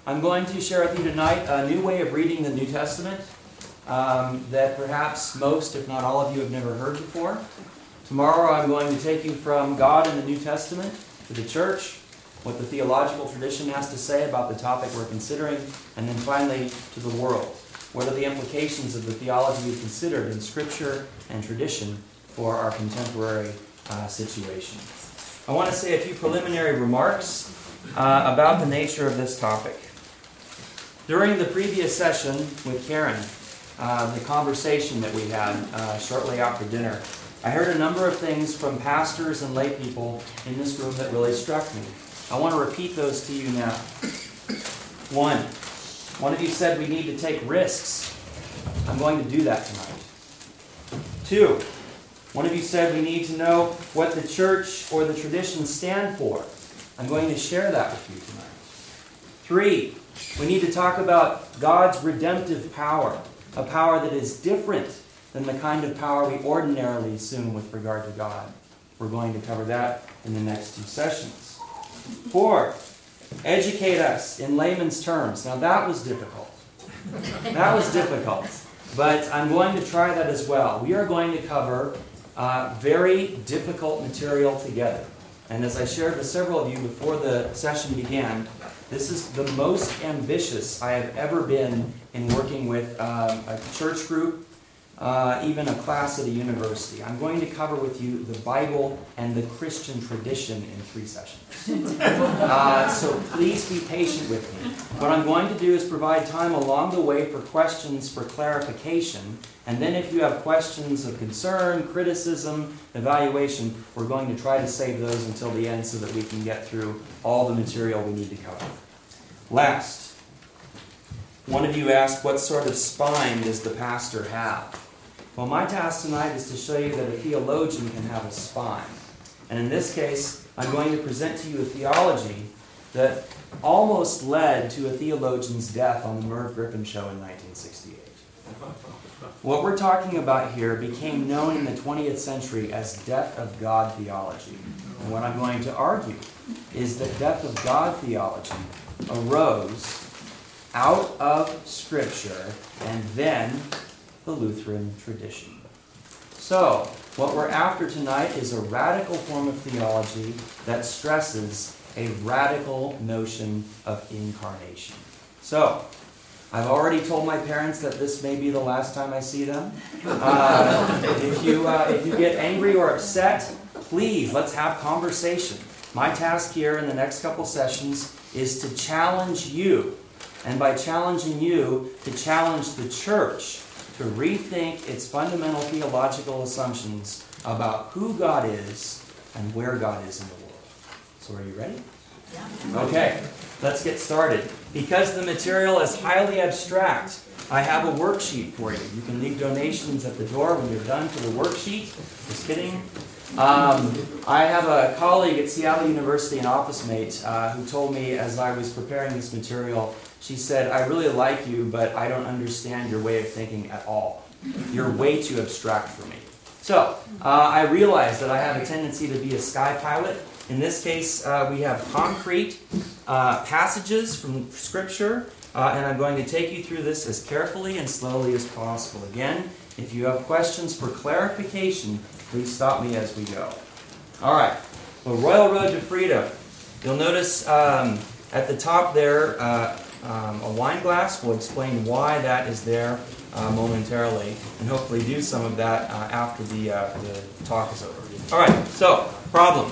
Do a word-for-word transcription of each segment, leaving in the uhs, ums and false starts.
I'm going to share with you tonight a new way of reading the New Testament um, that perhaps most, if not all of you, have never heard before. Tomorrow I'm going to take you from God in the New Testament to the church, what the theological tradition has to say about the topic we're considering, and then finally to the world. What are the implications of the theology we've considered in Scripture and tradition for our contemporary uh, situation? I want to say a few preliminary remarks uh, about the nature of this topic. During the previous session with Karen, uh, the conversation that we had uh, shortly after dinner, I heard a number of things from pastors and lay people in this room that really struck me. I want to repeat those to you now. One, one of you said we need to take risks. I'm going to do that tonight. Two, one of you said we need to know what the church or the tradition stand for. I'm going to share that with you tonight. Three, we need to talk about God's redemptive power, a power that is different than the kind of power we ordinarily assume with regard to God. We're going to cover that in the next two sessions. Four, educate us in layman's terms. Now that was difficult. That was difficult. But I'm going to try that as well. We are going to cover uh, very difficult material together. And as I shared with several of you before the session began, this is the most ambitious I have ever been in working with um, a church group, uh, even a class at a university. I'm going to cover with you the Bible and the Christian tradition in three sessions. Uh, so please be patient with me. What I'm going to do is provide time along the way for questions for clarification. And then if you have questions of concern, criticism, evaluation, we're going to try to save those until the end so that we can get through all the material we need to cover. Last, one of you asked, what sort of spine does the pastor have? Well, my task tonight is to show you that a theologian can have a spine. And in this case, I'm going to present to you a theology that almost led to a theologian's death on the Merv Griffin show in nineteen sixty-eight. What we're talking about here became known in the twentieth century as death of God theology. And what I'm going to argue is that death of God theology arose out of Scripture and then the Lutheran tradition. So, what we're after tonight is a radical form of theology that stresses a radical notion of incarnation. So, I've already told my parents that this may be the last time I see them. Uh, if you uh, if you get angry or upset, please, let's have conversation. My task here in the next couple sessions is to challenge you, and by challenging you, to challenge the church to rethink its fundamental theological assumptions about who God is and where God is in the world. So are you ready? Yeah. Okay, let's get started. Because the material is highly abstract, I have a worksheet for you. You can leave donations at the door when you're done for the worksheet. Just kidding. Um, I have a colleague at Seattle University, an office mate, uh, who told me as I was preparing this material, she said, I really like you, but I don't understand your way of thinking at all. You're way too abstract for me. So, uh, I realized that I have a tendency to be a sky pilot. In this case, uh, we have concrete uh, passages from Scripture, uh, and I'm going to take you through this as carefully and slowly as possible. Again, if you have questions for clarification, please stop me as we go. All right, the Royal Road to Freedom. You'll notice um, at the top there uh, um, a wine glass. We'll explain why that is there uh, momentarily, and hopefully do some of that uh, after the, uh, the talk is over. All right, so problem.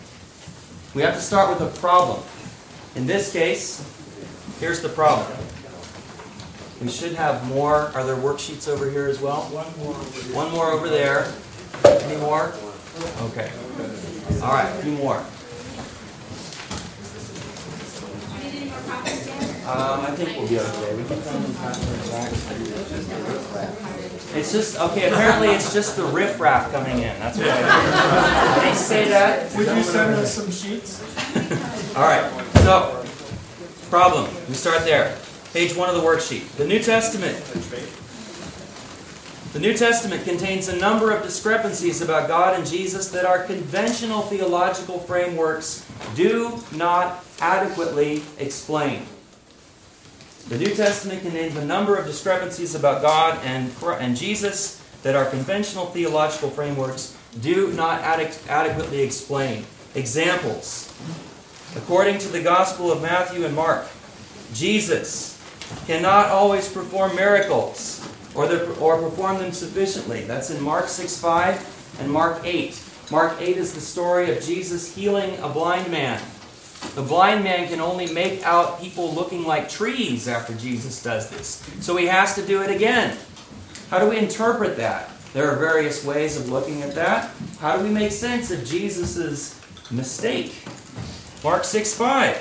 We have to start with a problem. In this case, here's the problem. We should have more. Are there worksheets over here as well? One more over here. One more over there. Any more? Okay. All right, a few more. Um, I think we'll be okay. We can come and pass it back. It's just, okay, apparently it's just the riffraff coming in. That's what I heard. Did they say that? Would you send us some sheets? All right, so, problem. We start there. Page one of the worksheet. The New Testament. The New Testament contains a number of discrepancies about God and Jesus that our conventional theological frameworks do not adequately explain. The New Testament contains a number of discrepancies about God and, and Jesus that our conventional theological frameworks do not ad- adequately explain. Examples. According to the Gospel of Matthew and Mark, Jesus cannot always perform miracles or, the, or perform them sufficiently. That's in Mark six five and Mark eight. Mark eight is the story of Jesus healing a blind man. The blind man can only make out people looking like trees after Jesus does this. So he has to do it again. How do we interpret that? There are various ways of looking at that. How do we make sense of Jesus' mistake? Mark six five.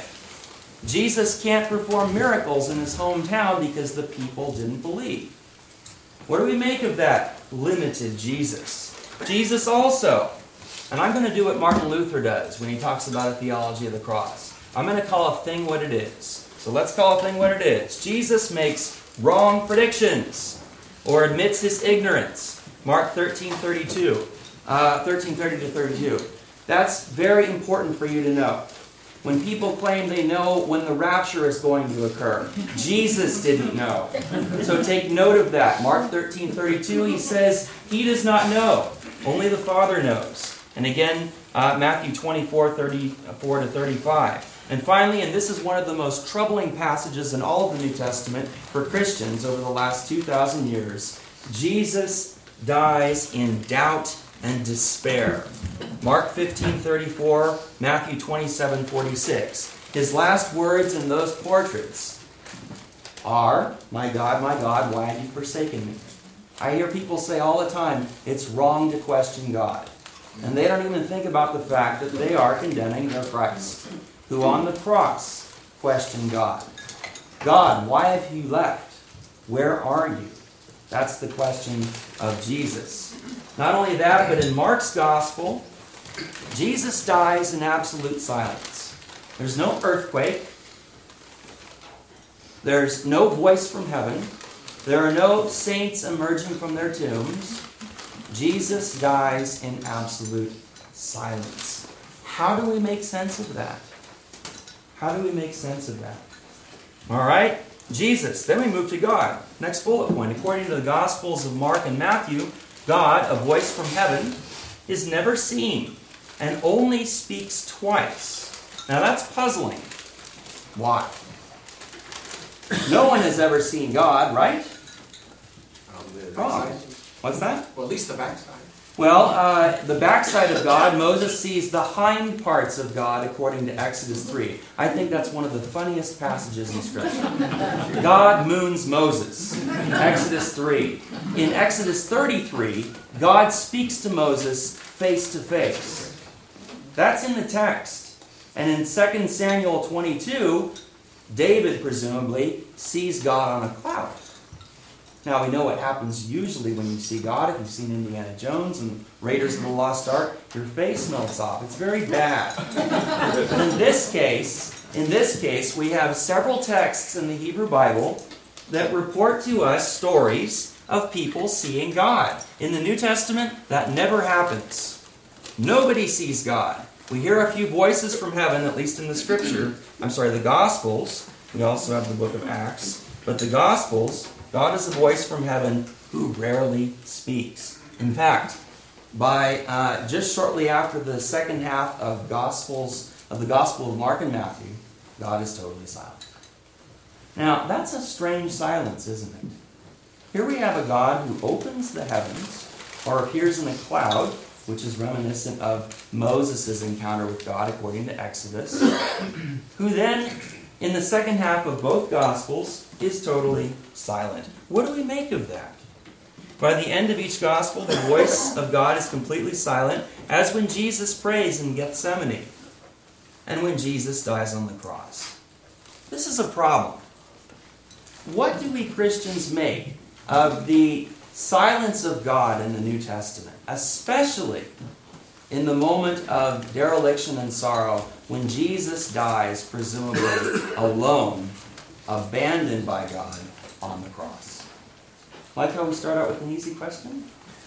Jesus can't perform miracles in his hometown because the people didn't believe. What do we make of that limited Jesus? Jesus also, and I'm going to do what Martin Luther does when he talks about a theology of the cross. I'm going to call a thing what it is. So let's call a thing what it is. Jesus makes wrong predictions or admits his ignorance. Mark thirteen thirty-two, uh, thirteen thirty to thirty-two. That's very important for you to know. When people claim they know when the rapture is going to occur, Jesus didn't know. So take note of that. Mark thirteen thirty-two, he says he does not know. Only the Father knows. And again, uh, Matthew twenty-four thirty-four to thirty-five. And finally, and this is one of the most troubling passages in all of the New Testament for Christians over the last two thousand years, Jesus dies in doubt and despair. Mark fifteen thirty-four, Matthew twenty-seven forty-six. His last words in those portraits are, "My God, my God, why have you forsaken me?" I hear people say all the time, it's wrong to question God. And they don't even think about the fact that they are condemning their Christ, who on the cross questioned God. God, why have you left? Where are you? That's the question of Jesus. Not only that, but in Mark's gospel, Jesus dies in absolute silence. There's no earthquake. There's no voice from heaven. There are no saints emerging from their tombs. Jesus dies in absolute silence. How do we make sense of that? How do we make sense of that? All right, Jesus. Then we move to God. Next bullet point. According to the Gospels of Mark and Matthew, God, a voice from heaven, is never seen and only speaks twice. Now that's puzzling. Why? No one has ever seen God, right? God. What's that? Well, at least the backside. Well, uh, the backside of God, Moses sees the hind parts of God according to Exodus three. I think that's one of the funniest passages in Scripture. God moons Moses. Exodus three. In Exodus thirty-three, God speaks to Moses face to face. That's in the text. And in Second Samuel twenty-two, David presumably sees God on a cloud. Now, we know what happens usually when you see God. If you've seen Indiana Jones and Raiders of the Lost Ark, your face melts off. It's very bad. But in this case, in this case, we have several texts in the Hebrew Bible that report to us stories of people seeing God. In the New Testament, that never happens. Nobody sees God. We hear a few voices from heaven, at least in the Scripture. I'm sorry, the Gospels. We also have the book of Acts. But the Gospels, God is a voice from heaven who rarely speaks. In fact, by uh, just shortly after the second half of Gospels of the Gospel of Mark and Matthew, God is totally silent. Now, that's a strange silence, isn't it? Here we have a God who opens the heavens, or appears in a cloud, which is reminiscent of Moses' encounter with God according to Exodus, who then, in the second half of both Gospels, is totally silent. What do we make of that? By the end of each Gospel, the voice of God is completely silent, as when Jesus prays in Gethsemane, and when Jesus dies on the cross. This is a problem. What do we Christians make of the silence of God in the New Testament, especially in the moment of dereliction and sorrow, when Jesus dies, presumably alone, abandoned by God on the cross? Like how we start out with an easy question?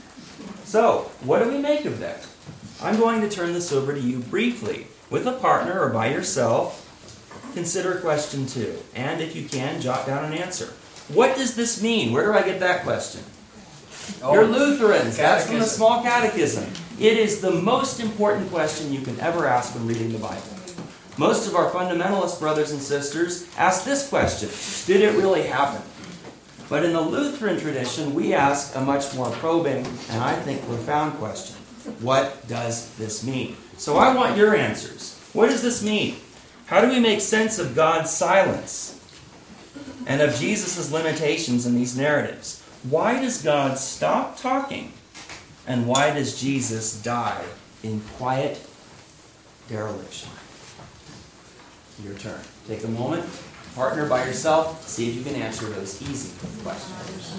So, what do we make of that? I'm going to turn this over to you briefly, with a partner or by yourself, consider question two. And if you can, jot down an answer. What does this mean? Where do I get that question? Oh, You're Lutherans. That's from the catechism. Small Catechism. It is the most important question you can ever ask when reading the Bible. Most of our fundamentalist brothers and sisters ask this question: did it really happen? But in the Lutheran tradition, we ask a much more probing and I think profound question. What does this mean? So I want your answers. What does this mean? How do we make sense of God's silence and of Jesus' limitations in these narratives? Why does God stop talking? And why does Jesus die in quiet dereliction? Your turn. Take a moment, partner by yourself, see if you can answer those easy questions.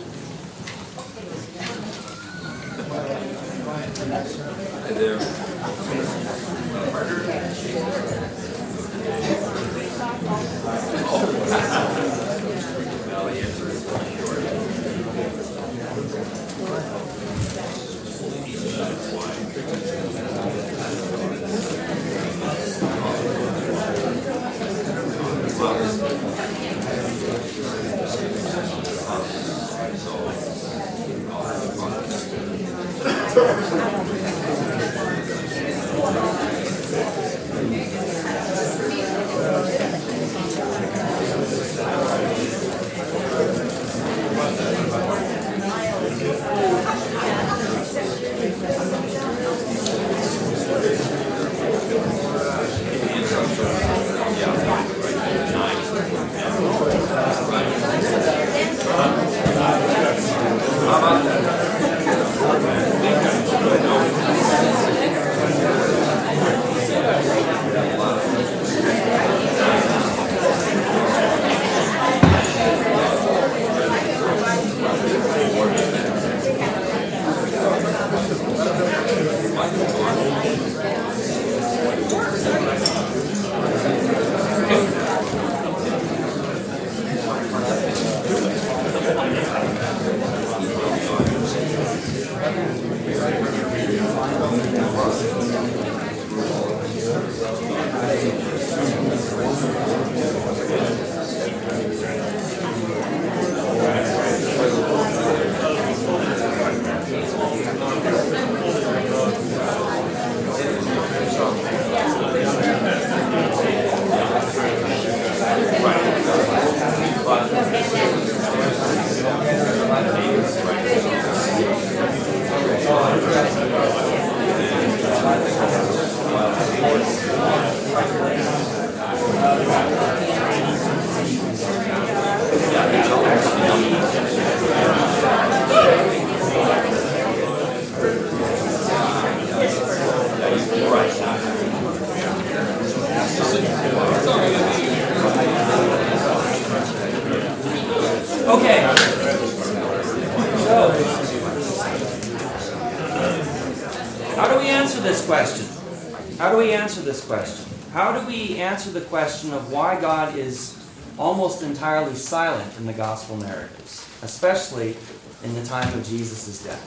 Okay. So, how do we answer this question? How do we answer this question? How do we answer the question of why God is almost entirely silent in the gospel narratives, especially in the time of Jesus' death?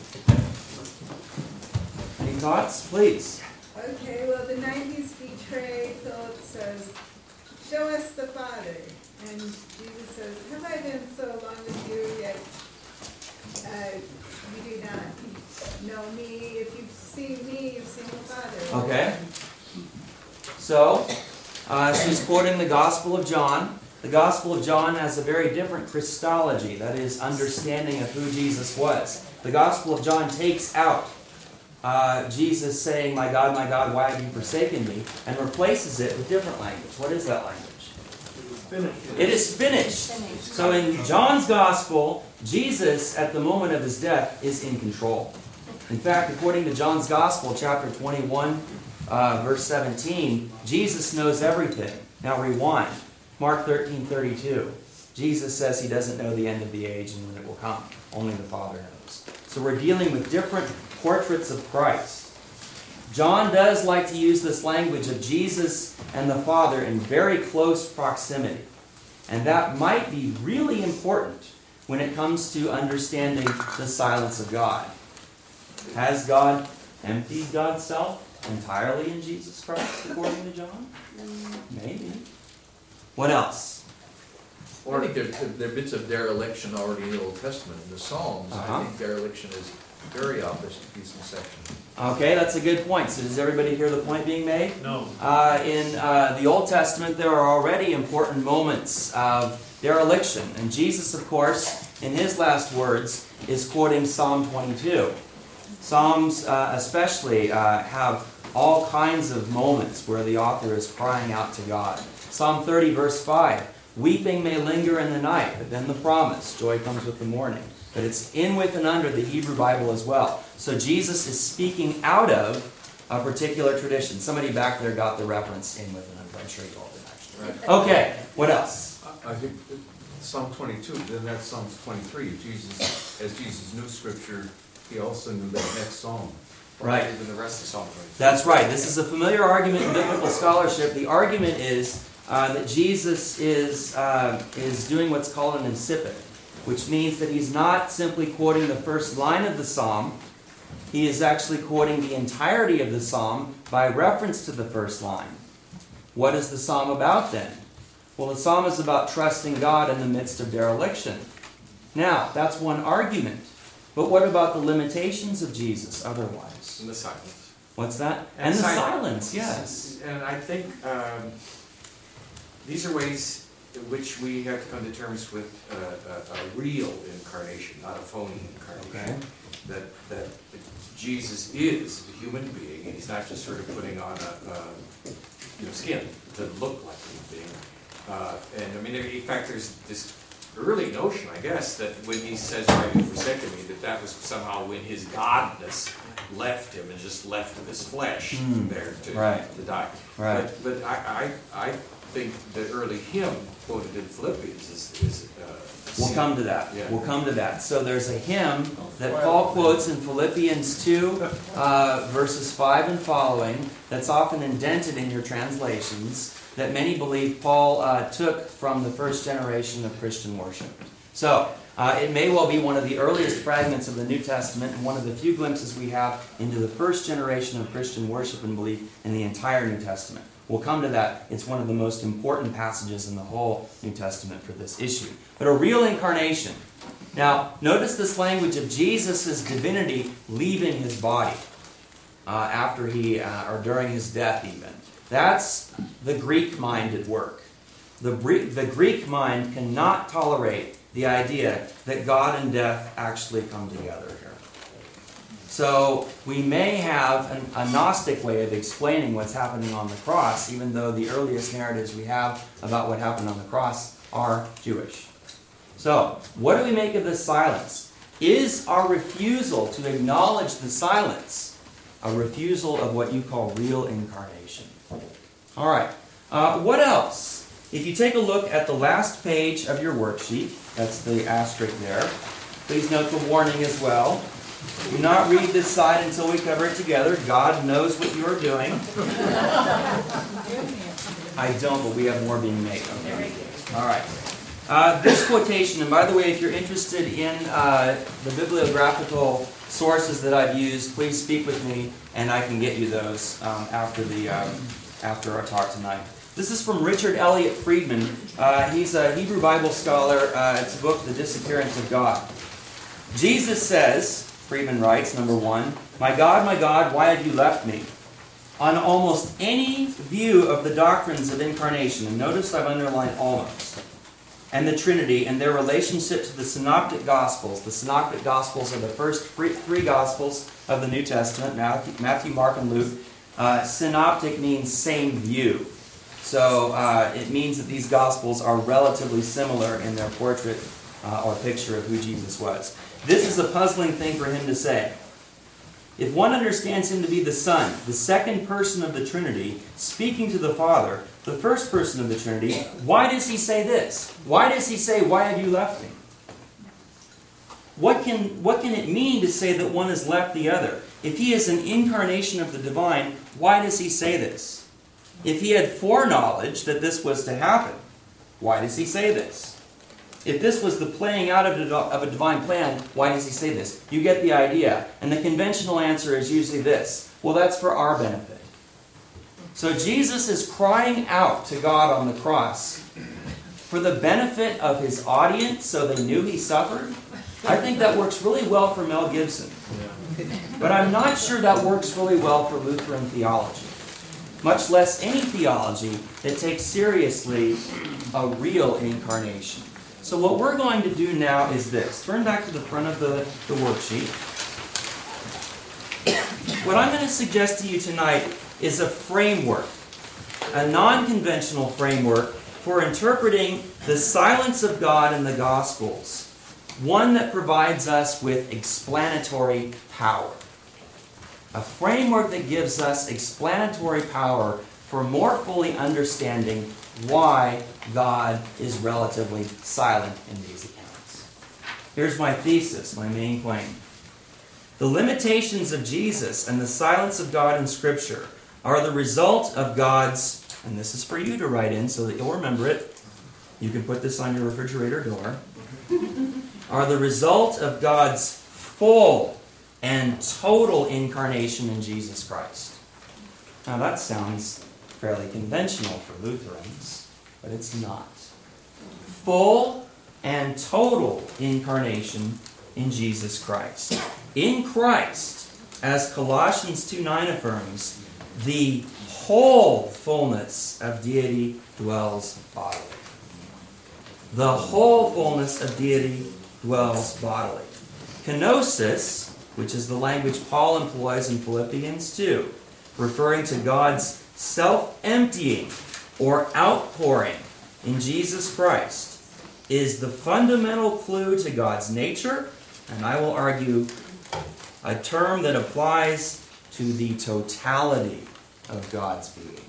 Any thoughts? Please. Okay, well, the night he's betrayed, Philip says, "Show us the Father." And Jesus says, "Have I been so long with you, yet uh, you do not know me? If you've seen me, you've seen the Father." Okay. So, uh, she's quoting the Gospel of John. The Gospel of John has a very different Christology, that is, understanding of who Jesus was. The Gospel of John takes out uh, Jesus saying, "My God, my God, why have you forsaken me?" and replaces it with different language. What is that language? It is finished. So in John's Gospel, Jesus, at the moment of his death, is in control. In fact, according to John's Gospel, chapter twenty-one, uh, verse seventeen, Jesus knows everything. Now rewind. Mark thirteen thirty-two. Jesus says he doesn't know the end of the age and when it will come. Only the Father knows. So we're dealing with different portraits of Christ. John does like to use this language of Jesus and the Father in very close proximity. And that might be really important when it comes to understanding the silence of God. Has God emptied God's self entirely in Jesus Christ, according to John? Maybe. What else? I think there, there are bits of dereliction already in the Old Testament. In the Psalms, Uh-huh. I think dereliction is very obvious in these sections. Okay, that's a good point. So does everybody hear the point being made? No. Uh, in uh, the Old Testament, there are already important moments of dereliction. And Jesus, of course, in his last words, is quoting Psalm twenty-two. Psalms uh, especially uh, have all kinds of moments where the author is crying out to God. Psalm thirty, verse five. Weeping may linger in the night, but then the promise, joy comes with the morning. But it's in, with, and under the Hebrew Bible as well. So Jesus is speaking out of a particular tradition. Somebody back there got the reference in, with, and under. I'm sure you all did, actually. Right. Okay, what else? I I think Psalm twenty-two, then that's Psalms twenty-three. Jesus, as Jesus knew Scripture, he also knew that next psalm. Right. Even the rest of Psalm twenty-three. That's right. This is a familiar argument in biblical scholarship. The argument is uh, that Jesus is uh, is doing what's called an incipit, which means that he's not simply quoting the first line of the psalm. He is actually quoting the entirety of the psalm by reference to the first line. What is the psalm about then? Well, the psalm is about trusting God in the midst of dereliction. Now, that's one argument. But what about the limitations of Jesus otherwise? In the silence. What's that? And, And the silence. silence, yes. And I think um, these are ways in which we have to come to terms with uh, a, a real incarnation, not a phony incarnation. Okay. That that Jesus is a human being, and he's not just sort of putting on a, a you know, skin to look like a human being. Uh, and I mean, in fact, there's this early notion, I guess, that when he says, "Why have you forsaken me," that that was somehow when his godness left him and just left his flesh Mm. there to, Right. to die. Right. But, but I, I, I think the early hymn quoted in Philippians is, is uh, We'll come to that. Yeah. We'll come to that. So there's a hymn that Paul quotes in Philippians two, uh, verses five and following, that's often indented in your translations, that many believe Paul uh, took from the first generation of Christian worship. So, uh, it may well be one of the earliest fragments of the New Testament and one of the few glimpses we have into the first generation of Christian worship and belief in the entire New Testament. We'll come to that. It's one of the most important passages in the whole New Testament for this issue. But a real incarnation. Now, notice this language of Jesus' divinity leaving his body uh, after he, uh, or during his death even. That's the Greek mind at work. The, the Greek mind cannot tolerate the idea that God and death actually come together here. So we may have an, a Gnostic way of explaining what's happening on the cross, even though the earliest narratives we have about what happened on the cross are Jewish. So, what do we make of this silence? Is our refusal to acknowledge the silence a refusal of what you call real incarnation? All right. Uh, what else? If you take a look at the last page of your worksheet, that's the asterisk there, please note the warning as well. Do not read this side until we cover it together. God knows what you are doing. I don't, but we have more being made. Okay. All right. Uh, this quotation, and by the way, if you're interested in uh, the bibliographical sources that I've used, please speak with me, and I can get you those um, after the um, after our talk tonight. This is from Richard Elliott Friedman. Uh, he's a Hebrew Bible scholar. Uh, it's a book, The Disappearance of God. Jesus says, Friedman writes, number one, "My God, my God, why have you left me?" On almost any view of the doctrines of incarnation, and notice I've underlined almost, and the Trinity and their relationship to the Synoptic Gospels. The Synoptic Gospels are the first three Gospels of the New Testament, Matthew, Matthew Mark, and Luke. Uh, synoptic means same view. So uh, it means that these Gospels are relatively similar in their portrait uh, or picture of who Jesus was. This is a puzzling thing for him to say. If one understands him to be the Son, the second person of the Trinity, speaking to the Father, the first person of the Trinity, why does he say this? Why does he say, "Why have you left me?" What can, what can it mean to say that one has left the other? If he is an incarnation of the divine, why does he say this? If he had foreknowledge that this was to happen, why does he say this? If this was the playing out of a, of a divine plan, why does he say this? You get the idea. And the conventional answer is usually this: well, that's for our benefit. So Jesus is crying out to God on the cross for the benefit of his audience so they knew he suffered, I think that works really well for Mel Gibson. But I'm not sure that works really well for Lutheran theology, much less any theology that takes seriously a real incarnation. So what we're going to do now is this. Turn back to the front of the, the worksheet. What I'm going to suggest to you tonight is a framework, a non-conventional framework for interpreting the silence of God in the Gospels, one that provides us with explanatory power. A framework that gives us explanatory power for more fully understanding why God is relatively silent in these accounts. Here's my thesis, my main claim. The limitations of Jesus and the silence of God in Scripture are the result of God's, and this is for you to write in so that you'll remember it, you can put this on your refrigerator door, are the result of God's full and total incarnation in Jesus Christ. Now that sounds fairly conventional for Lutherans, but it's not. Full and total incarnation in Jesus Christ. In Christ, as Colossians two nine affirms, the whole fullness of deity dwells bodily. The whole fullness of deity dwells bodily. Kenosis, which is the language Paul employs in Philippians two, referring to God's self-emptying or outpouring in Jesus Christ, is the fundamental clue to God's nature, and I will argue a term that applies to the totality of God's being.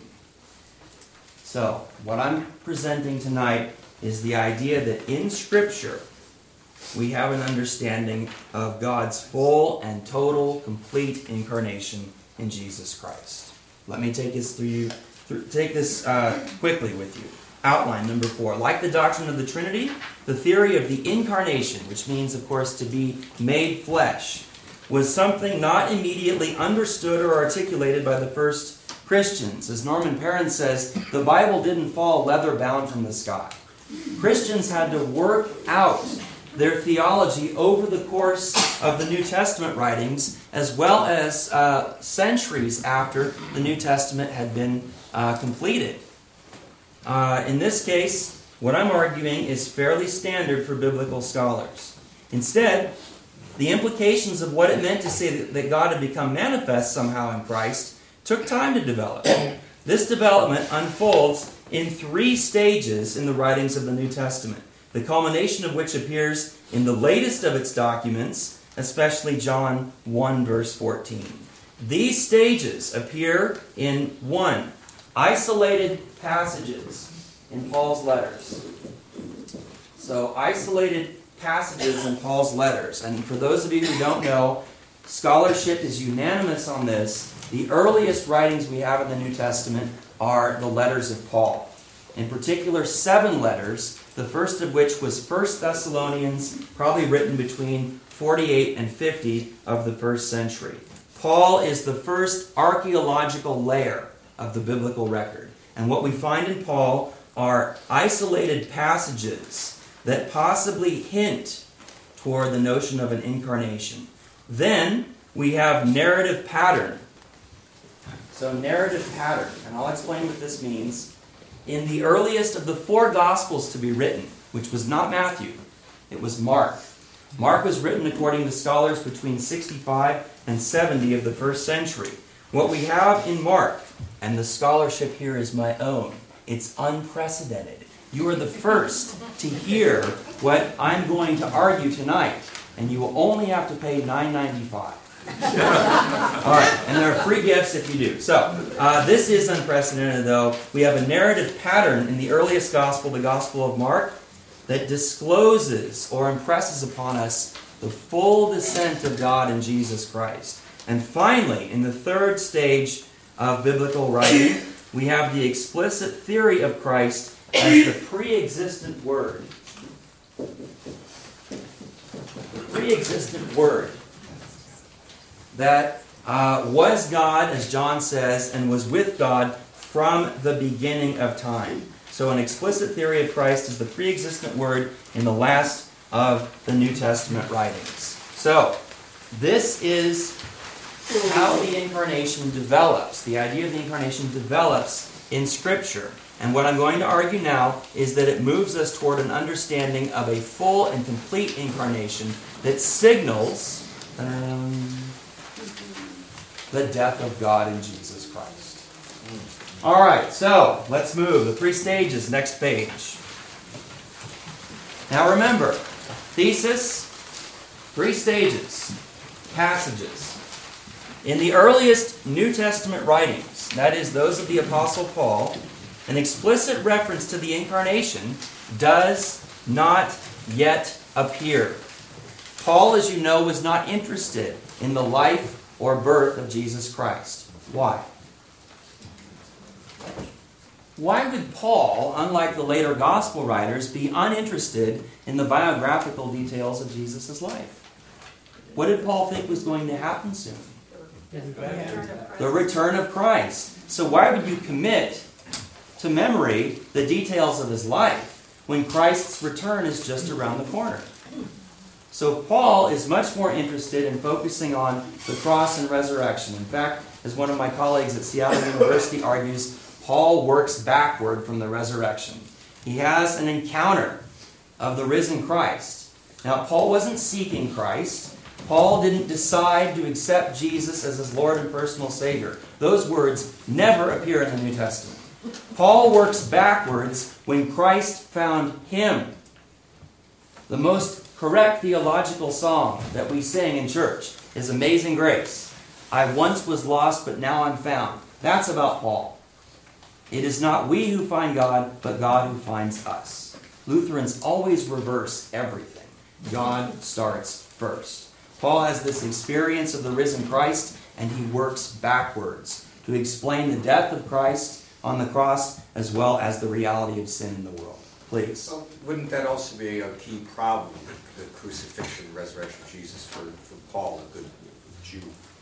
So, what I'm presenting tonight is the idea that in Scripture we have an understanding of God's full and total, complete incarnation in Jesus Christ. Let me take this through you, through, take this uh, quickly with you. Outline number four. Like the doctrine of the Trinity, the theory of the incarnation, which means, of course, to be made flesh, was something not immediately understood or articulated by the first Christians. As Norman Perrin says, the Bible didn't fall leather-bound from the sky. Christians had to work out their theology over the course of the New Testament writings, as well as uh, centuries after the New Testament had been uh, completed. Uh, in this case, what I'm arguing is fairly standard for biblical scholars. Instead, the implications of what it meant to say that God had become manifest somehow in Christ took time to develop. This development unfolds in three stages in the writings of the New Testament, the culmination of which appears in the latest of its documents, especially John one, verse fourteen. These stages appear in one, isolated passages in Paul's letters. So, isolated passages in Paul's letters. And for those of you who don't know, scholarship is unanimous on this. The earliest writings we have in the New Testament are the letters of Paul. In particular, seven letters, the first of which was First Thessalonians, probably written between forty-eight and fifty of the first century. Paul is the first archaeological layer of the biblical record. And what we find in Paul are isolated passages that possibly hint toward the notion of an incarnation. Then we have narrative pattern. So narrative pattern, and I'll explain what this means. In the earliest of the four Gospels to be written, which was not Matthew, it was Mark. Mark was written, according to scholars, between sixty-five and seventy of the first century. What we have in Mark, and the scholarship here is my own, it's unprecedented. You are the first to hear what I'm going to argue tonight, and you will only have to pay nine ninety-five. All right, and there are free gifts if you do. So, uh, this is unprecedented, though. We have a narrative pattern in the earliest gospel, the Gospel of Mark, that discloses or impresses upon us the full descent of God in Jesus Christ. And finally, in the third stage of biblical writing, we have the explicit theory of Christ as the pre-existent Word. The pre-existent Word that uh, was God, as John says, and was with God from the beginning of time. So an explicit theory of Christ is the pre-existent word in the last of the New Testament writings. So, this is how the incarnation develops. The idea of the incarnation develops in Scripture. And what I'm going to argue now is that it moves us toward an understanding of a full and complete incarnation that signals um, the death of God in Jesus Christ. All right, so let's move. The three stages, next page. Now remember, thesis, three stages, passages. In the earliest New Testament writings, that is, those of the Apostle Paul, an explicit reference to the incarnation does not yet appear. Paul, as you know, was not interested in the life or birth of Jesus Christ. Why? Why would Paul, unlike the later gospel writers, be uninterested in the biographical details of Jesus' life? What did Paul think was going to happen soon? The return of Christ. So why would you commit to memory the details of his life when Christ's return is just around the corner? So Paul is much more interested in focusing on the cross and resurrection. In fact, as one of my colleagues at Seattle University argues, Paul works backward from the resurrection. He has an encounter of the risen Christ. Now, Paul wasn't seeking Christ. Paul didn't decide to accept Jesus as his Lord and personal Savior. Those words never appear in the New Testament. Paul works backwards when Christ found him. The most correct theological song that we sing in church is Amazing Grace. I once was lost, but now I'm found. That's about Paul. It is not we who find God, but God who finds us. Lutherans always reverse everything. God starts first. Paul has this experience of the risen Christ, and he works backwards to explain the death of Christ on the cross as well as the reality of sin in the world. Please. Well, wouldn't that also be a key problem, the crucifixion, resurrection of Jesus for, for Paul, a good Jew?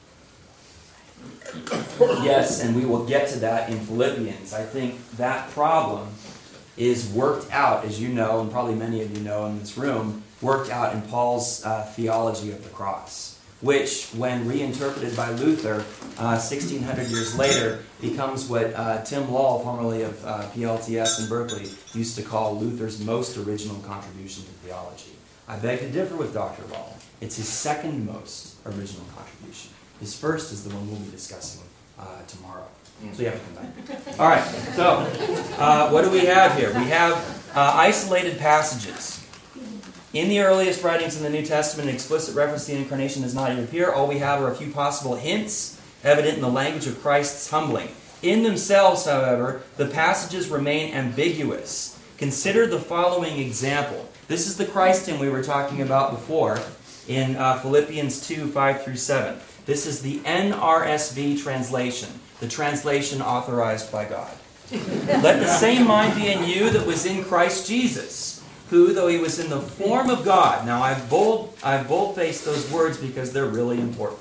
Yes, and we will get to that in Philippians. I think that problem is worked out, as you know, and probably many of you know in this room, worked out in Paul's uh, theology of the cross, which, when reinterpreted by Luther uh, sixteen hundred years later, becomes what uh, Tim Law, formerly of uh, P L T S in Berkeley, used to call Luther's most original contribution to theology. I beg to differ with Doctor Law. It's his second most original contribution. His first is the one we'll be discussing uh, tomorrow. So you have to come back. All right, so uh, what do we have here? We have uh, isolated passages. In the earliest writings in the New Testament, an explicit reference to the incarnation does not even appear. All we have are a few possible hints, evident in the language of Christ's humbling. In themselves, however, the passages remain ambiguous. Consider the following example. This is the Christ hymn we were talking about before in uh, Philippians two, five through seven. This is the N R S V translation, the translation authorized by God. Let the same mind be in you that was in Christ Jesus, who, though he was in the form of God, now I've bold, I've bold-faced those words because they're really important,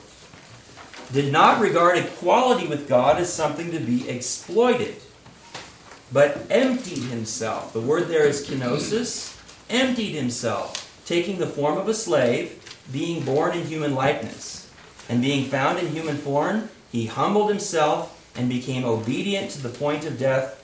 did not regard equality with God as something to be exploited, but emptied himself. The word there is kenosis, emptied himself, taking the form of a slave, being born in human likeness. And being found in human form, he humbled himself and became obedient to the point of death,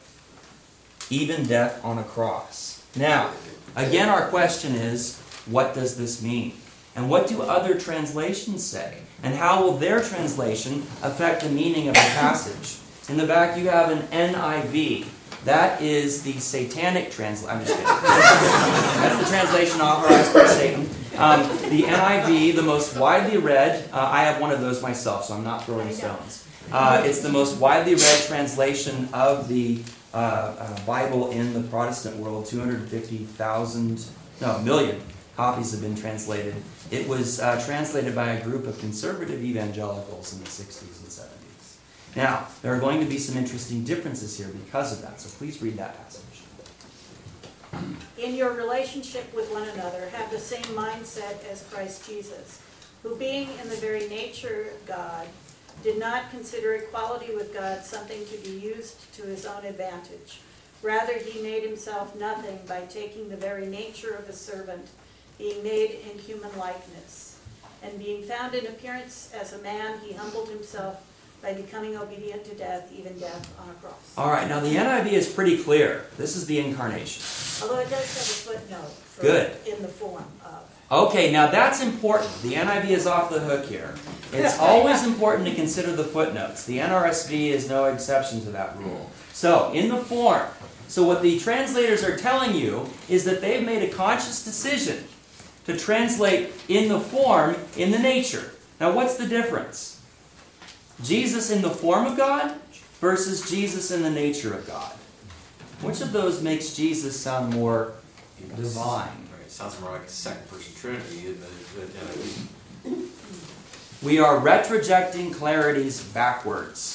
even death on a cross. Now, again, our question is, what does this mean? And what do other translations say? And how will their translation affect the meaning of the passage? In the back, you have an N I V. That is the satanic translation. I'm just kidding. That's the translation authorized by Satan. Um, the N I V, the most widely read, uh, I have one of those myself, so I'm not throwing stones. Uh, it's the most widely read translation of the uh, uh, Bible in the Protestant world. two hundred fifty thousand, no, a million copies have been translated. It was uh, translated by a group of conservative evangelicals in the sixties and seventies. Now, there are going to be some interesting differences here because of that, so please read that passage. In your relationship with one another, have the same mindset as Christ Jesus, who being in the very nature of God, did not consider equality with God something to be used to his own advantage. Rather, he made himself nothing by taking the very nature of a servant, being made in human likeness. And being found in appearance as a man, he humbled himself by becoming obedient to death, even death on a cross. All right, now the N I V is pretty clear. This is the incarnation. Although it does have a footnote for Good. in the form of. Okay, now that's important. The N I V is off the hook here. It's always important to consider the footnotes. The N R S V is no exception to that rule. So, in the form. So what the translators are telling you is that they've made a conscious decision to translate in the form in the nature. Now what's the difference? Jesus in the form of God versus Jesus in the nature of God. Which of those makes Jesus sound more divine? Right, sounds more like a second person Trinity in the, the N I V. We are retrojecting clarities backwards.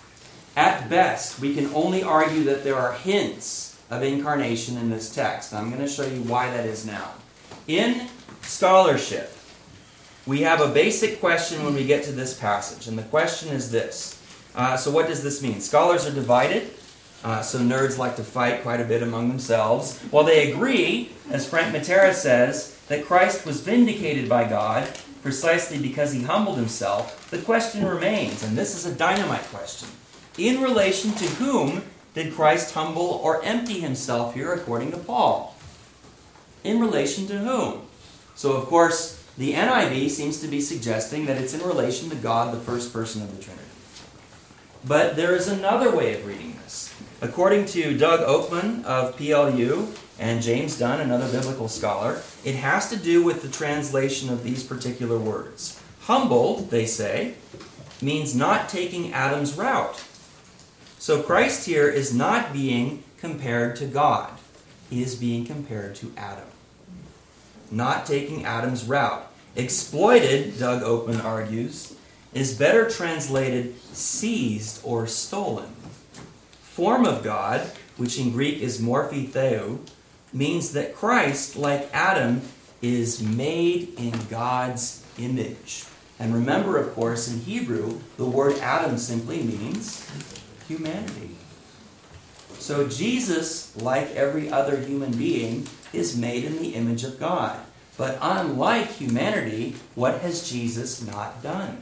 At best, we can only argue that there are hints of incarnation in this text. And I'm going to show you why that is now. In scholarship, we have a basic question when we get to this passage. And the question is this. Uh, so what does this mean? Scholars are divided. Uh, so nerds like to fight quite a bit among themselves. While they agree, as Frank Matera says, that Christ was vindicated by God precisely because he humbled himself, the question remains, and this is a dynamite question. In relation to whom did Christ humble or empty himself here according to Paul? In relation to whom? So of course, the N I V seems to be suggesting that it's in relation to God, the first person of the Trinity. But there is another way of reading this. According to Doug Oakman of P L U and James Dunn, another biblical scholar, it has to do with the translation of these particular words. Humbled, they say, means not taking Adam's route. So Christ here is not being compared to God. He is being compared to Adam. Not taking Adam's route. Exploited, Doug Oakman argues, is better translated seized or stolen. Form of God, which in Greek is morphe theo, means that Christ, like Adam, is made in God's image. And remember, of course, in Hebrew, the word Adam simply means humanity. So Jesus, like every other human being, is made in the image of God. But unlike humanity, what has Jesus not done?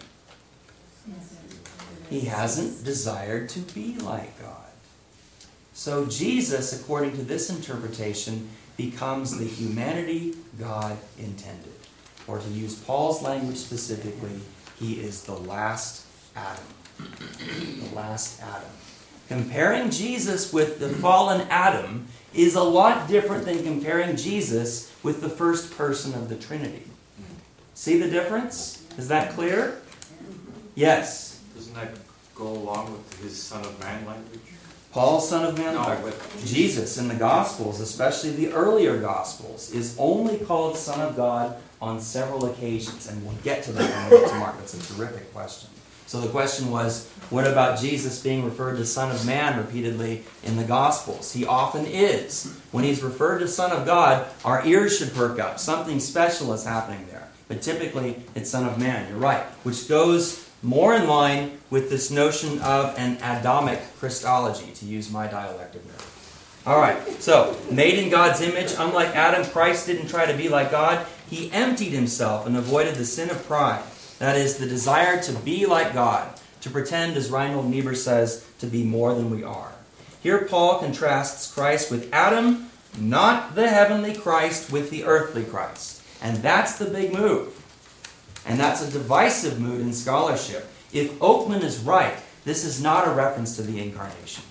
He hasn't desired to be like God. So Jesus, according to this interpretation, becomes the humanity God intended. Or to use Paul's language specifically, he is the last Adam. The last Adam. Comparing Jesus with the fallen Adam is a lot different than comparing Jesus with the first person of the Trinity. See the difference? Is that clear? Yes. Doesn't that go along with his Son of Man language? Paul's Son of Man, No, uh, but Jesus in the Gospels, especially the earlier Gospels, is only called Son of God on several occasions. And we'll get to that when we get to Mark. That's a terrific question. So the question was, what about Jesus being referred to Son of Man repeatedly in the Gospels? He often is. When he's referred to Son of God, our ears should perk up. Something special is happening there. But typically, it's Son of Man. You're right. Which goes more in line with this notion of an Adamic Christology, to use my dialect of nerd. All right, so, made in God's image, unlike Adam, Christ didn't try to be like God. He emptied himself and avoided the sin of pride. That is, the desire to be like God, to pretend, as Reinhold Niebuhr says, to be more than we are. Here Paul contrasts Christ with Adam, not the heavenly Christ with the earthly Christ. And that's the big move. And that's a divisive mood in scholarship. If Oakman is right, this is not a reference to the incarnation.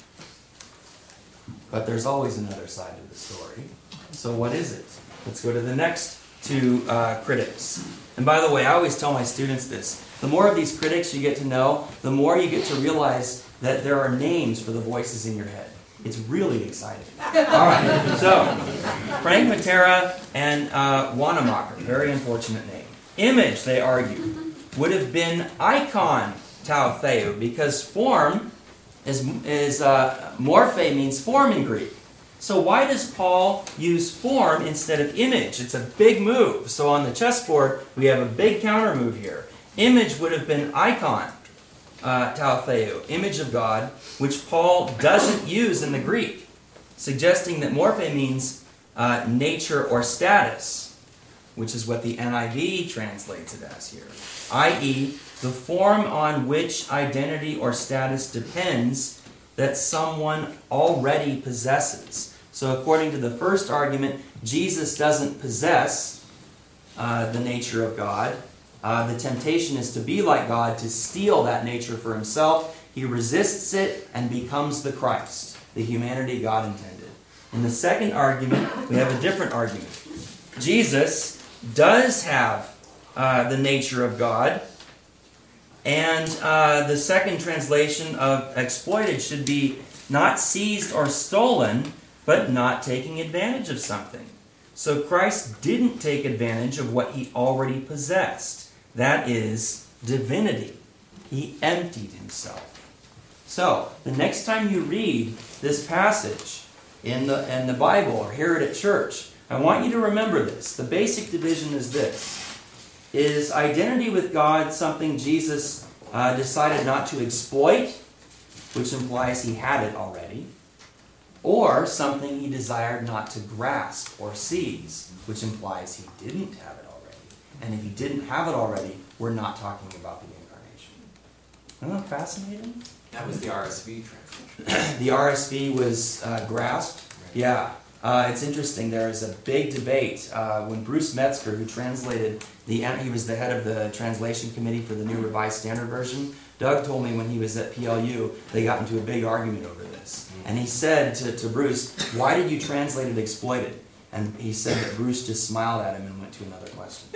But there's always another side to the story. So what is it? Let's go to the next two uh, critics. And by the way, I always tell my students this. The more of these critics you get to know, the more you get to realize that there are names for the voices in your head. It's really exciting. All right, so Frank Matera and uh, Wanamaker, very unfortunate name. Image, they argue, would have been icon tau theo, because form is, is uh, morphe means form in Greek. So why does Paul use form instead of image? It's a big move. So on the chessboard, we have a big counter move here. Image would have been icon uh, tau theo, image of God, which Paul doesn't use in the Greek. suggesting that morphe means uh, nature or status, which is what the N I V translates it as here, that is, the form on which identity or status depends that someone already possesses. So according to the first argument, Jesus doesn't possess uh, the nature of God. Uh, the temptation is to be like God, to steal that nature for himself. He resists it and becomes the Christ, the humanity God intended. In the second argument, we have a different argument. Jesus does have uh, the nature of God, and uh, the second translation of exploited should be not seized or stolen, but not taking advantage of something. So Christ didn't take advantage of what he already possessed. That is divinity. He emptied himself. So, the next time you read this passage in the, in the Bible or hear it at church, I want you to remember this. The basic division is this. Is identity with God something Jesus uh, decided not to exploit, which implies he had it already, or something he desired not to grasp or seize, which implies he didn't have it already? And if he didn't have it already, we're not talking about the incarnation. Isn't that fascinating? That was the R S V translation. The R S V was uh, grasped? Yeah. Uh, it's interesting. There is a big debate. Uh, when Bruce Metzger, who translated, the he was the head of the translation committee for the New Revised Standard Version, Doug told me when he was at P L U, they got into a big argument over this. And he said to, to Bruce, why did you translate it exploited? And he said that Bruce just smiled at him and went to another question.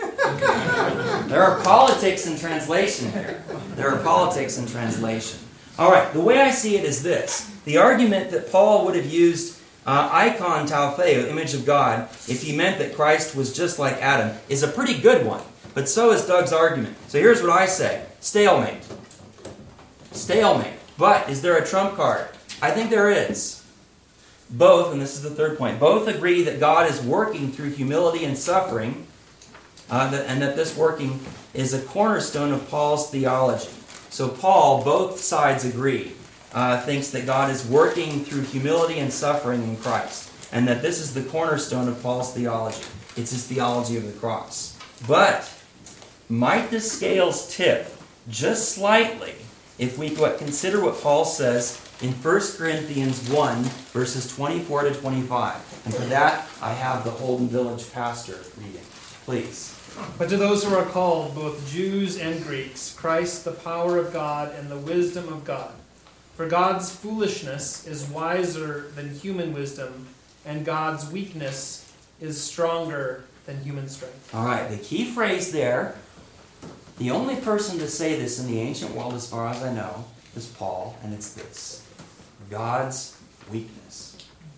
There are politics in translation here. There are politics in translation. All right, the way I see it is this. The argument that Paul would have used uh, icon tau theo, image of God, if he meant that Christ was just like Adam, is a pretty good one. But so is Doug's argument. So here's what I say. Stalemate. Stalemate. But is there a trump card? I think there is. Both, and this is the third point, both agree that God is working through humility and suffering, uh, that, and that this working is a cornerstone of Paul's theology. So Paul, both sides agree, uh, thinks that God is working through humility and suffering in Christ, and that this is the cornerstone of Paul's theology. It's his theology of the cross. But might the scales tip just slightly if we consider what Paul says in First Corinthians one, verses twenty-four to twenty-five. And for that, I have the Holden Village pastor reading. Please. But to those who are called, both Jews and Greeks, Christ the power of God and the wisdom of God. For God's foolishness is wiser than human wisdom, and God's weakness is stronger than human strength. All right, the key phrase there, the only person to say this in the ancient world, as far as I know, is Paul, and it's this: God's weakness.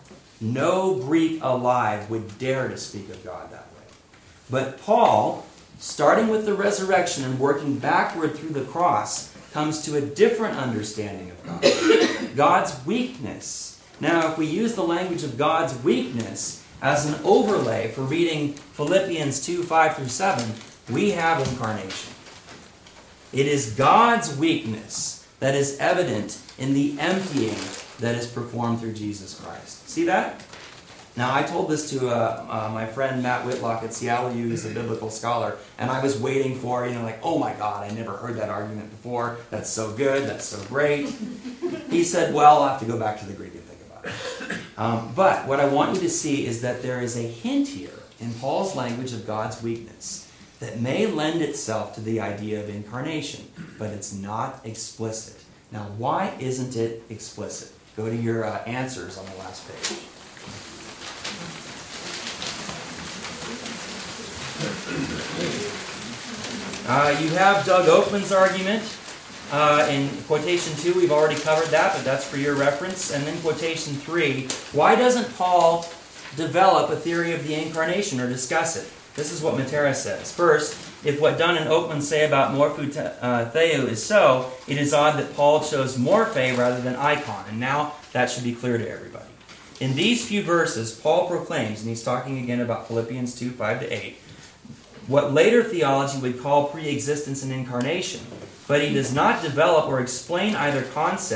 No Greek alive would dare to speak of God that way. But Paul, starting with the resurrection and working backward through the cross, comes to a different understanding of God. God's weakness. Now, if we use the language of God's weakness as an overlay for reading Philippians two, five through seven, we have incarnation. It is God's weakness that is evident in the emptying that is performed through Jesus Christ. See that? Now, I told this to uh, uh, my friend Matt Whitlock at Seattle U, who's a biblical scholar, and I was waiting for, you know, like, oh my God, I never heard that argument before. That's so good. That's so great. He said, well, I'll have to go back to the Greek and think about it. Um, but what I want you to see is that there is a hint here in Paul's language of God's weakness that may lend itself to the idea of incarnation, but it's not explicit. Now, why isn't it explicit? Go to your uh, answers on the last page. Uh, you have Doug Oakman's argument. Uh, in quotation two, we've already covered that, but that's for your reference. And then quotation three, why doesn't Paul develop a theory of the incarnation or discuss it? This is what Matera says. First, if what Dunn and Oakman say about morphe uh, theo is so, it is odd that Paul chose morphe rather than icon. And now that should be clear to everybody. In these few verses, Paul proclaims, and he's talking again about Philippians two, five to eight, what later theology would call pre-existence and incarnation, but he does not develop or explain either concept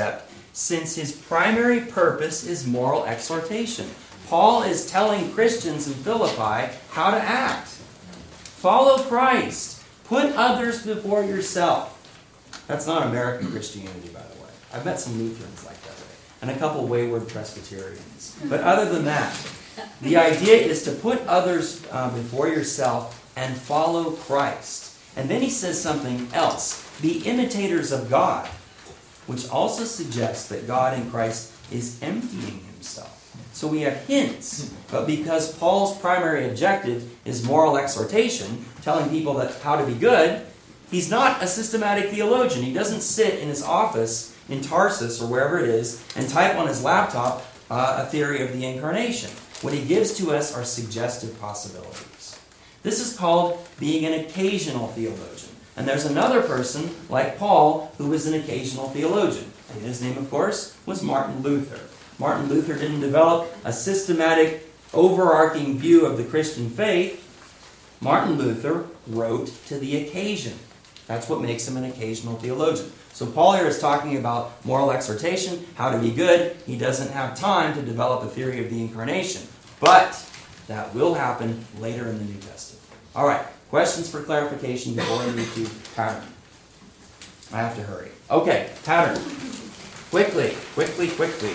since his primary purpose is moral exhortation. Paul is telling Christians in Philippi how to act. Follow Christ. Put others before yourself. That's not American Christianity, by the way. I've met some Lutherans like that, and a couple wayward Presbyterians. But other than that, the idea is to put others uh, before yourself and follow Christ. And then he says something else. Be imitators of God, which also suggests that God in Christ is emptying himself. So we have hints, but because Paul's primary objective is moral exhortation, telling people that how to be good, he's not a systematic theologian. He doesn't sit in his office in Tarsus or wherever it is and type on his laptop uh, a theory of the incarnation. What he gives to us are suggestive possibilities. This is called being an occasional theologian. And there's another person, like Paul, who was an occasional theologian. And his name, of course, was Martin Luther. Martin Luther didn't develop a systematic, overarching view of the Christian faith. Martin Luther wrote to the occasion. That's what makes him an occasional theologian. So Paul here is talking about moral exhortation, how to be good. He doesn't have time to develop a theory of the incarnation. But that will happen later in the New Testament. All right, questions for clarification before we move to pattern. I have to hurry. Okay, pattern. Quickly, quickly, quickly.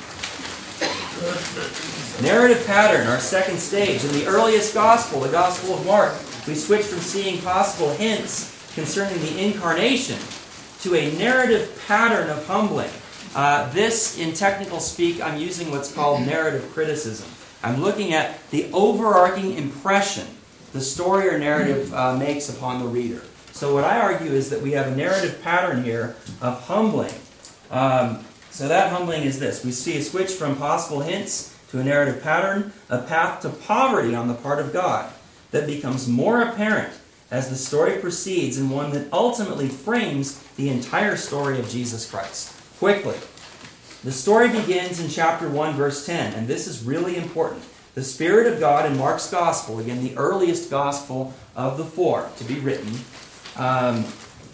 Narrative pattern, our second stage. In the earliest gospel, the Gospel of Mark, we switched from seeing possible hints concerning the incarnation to a narrative pattern of humbling. Uh, this, in technical speak, I'm using what's called narrative criticism. I'm looking at the overarching impression the story or narrative uh, makes upon the reader. So what I argue is that we have a narrative pattern here of humbling. Um, so that humbling is this. We see a switch from possible hints to a narrative pattern, a path to poverty on the part of God that becomes more apparent as the story proceeds, and one that ultimately frames the entire story of Jesus Christ. Quickly. The story begins in chapter one, verse ten, and this is really important. The Spirit of God in Mark's Gospel, again, the earliest Gospel of the four to be written, um,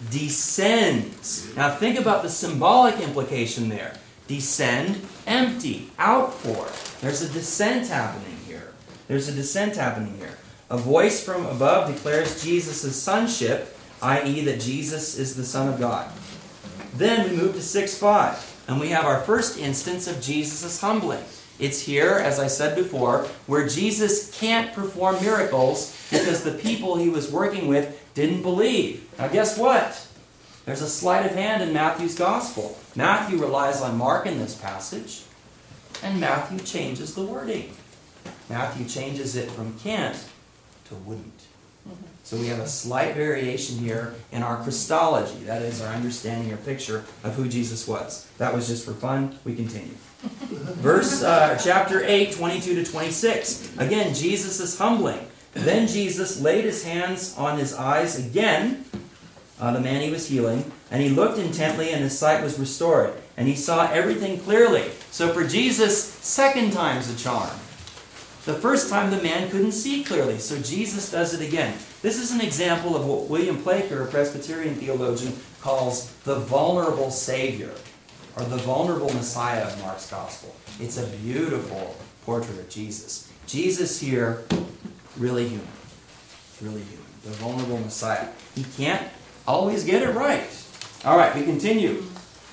descends. Now think about the symbolic implication there. Descend, empty, outpour. There's a descent happening here. There's a descent happening here. A voice from above declares Jesus' sonship, that is that Jesus is the Son of God. Then we move to six five, and we have our first instance of Jesus' humbling. It's here, as I said before, where Jesus can't perform miracles because the people he was working with didn't believe. Now guess what? There's a sleight of hand in Matthew's Gospel. Matthew relies on Mark in this passage, and Matthew changes the wording. Matthew changes it from can't to wouldn't. So we have a slight variation here in our Christology. That is our understanding or picture of who Jesus was. That was just for fun. We continue. Verse uh, chapter eight, twenty-two to twenty-six. Again, Jesus is humbling. Then Jesus laid his hands on his eyes again, uh, the man he was healing, and he looked intently, and his sight was restored. And he saw everything clearly. So for Jesus, second time's a charm. The first time the man couldn't see clearly, so Jesus does it again. This is an example of what William Plaker, a Presbyterian theologian, calls the vulnerable Savior, or the vulnerable Messiah of Mark's Gospel. It's a beautiful portrait of Jesus. Jesus here, really human. Really human. The vulnerable Messiah. He can't always get it right. All right, we continue.